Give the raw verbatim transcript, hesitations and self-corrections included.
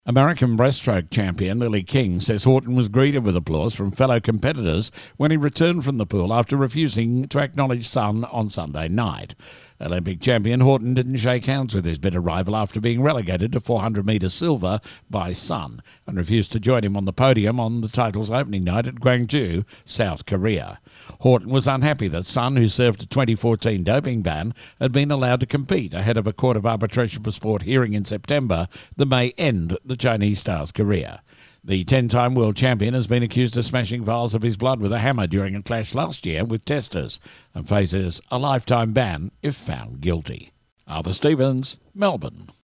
American breaststroke champion Lily King says Horton was greeted with applause from fellow competitors when he returned from the pool after refusing to acknowledge Sun on Sunday night. Olympic champion Horton didn't shake hands with his bitter rival after being relegated to four hundred metre silver by Sun and refused to join him on the podium on the title's opening night at Gwangju, South Korea. Horton was unhappy that Sun, who served a twenty fourteen doping ban, had been allowed to compete ahead of a Court of Arbitration for Sport hearing in September that may end the Chinese star's career. The ten-time world champion has been accused of smashing vials of his blood with a hammer during a clash last year with testers and faces a lifetime ban if found guilty. Arthur Stevens, Melbourne.